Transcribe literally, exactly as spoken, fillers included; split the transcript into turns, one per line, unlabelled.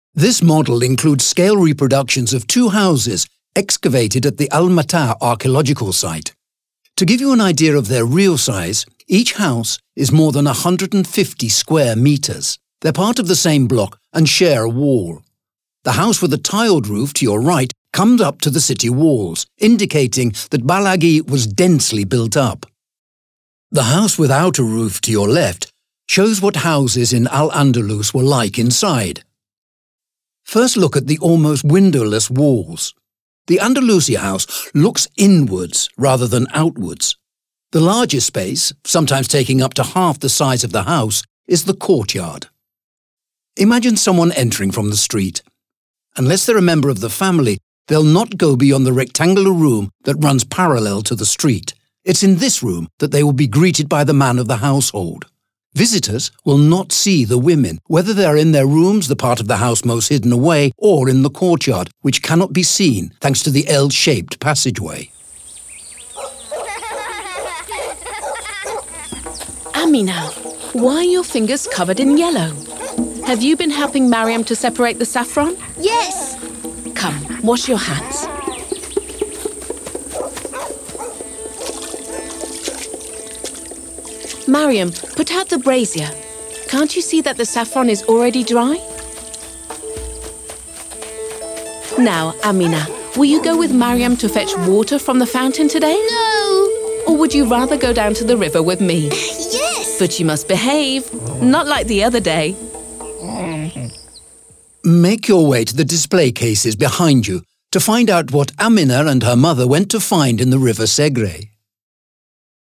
This model includes scale reproductions of two houses excavated at the Al-Mata archaeological site. To give you an idea of their real size, each house is more than one hundred fifty square meters. They're part of the same block and share a wall. The house with a tiled roof to your right comes up to the city walls, indicating that Balaghi was densely built up. The house without a roof to your left shows what houses in Al-Andalus were like inside. First look at the almost windowless walls. The Andalusia house looks inwards rather than outwards. The largest space, sometimes taking up to half the size of the house, is the courtyard. Imagine someone entering from the street. Unless they're a member of the family, they'll not go beyond the rectangular room that runs parallel to the street. It's in this room that they will be greeted by the man of the household. Visitors will not see the women, whether they're in their rooms, the part of the house most hidden away, or in the courtyard, which cannot be seen thanks to the L-shaped passageway.
Amina, why are your fingers covered in yellow? Have you been helping Mariam to separate the saffron?
Yes.
Come, wash your hands. Mariam, put out the brazier. Can't you see that the saffron is already dry? Now, Amina, will you go with Mariam to fetch water from the fountain today?
No.
Or would you rather go down to the river with me?
Yes.
But you must behave, not like the other day.
Make your way to the display cases behind you to find out what Amina and her mother went to find in the River Segre.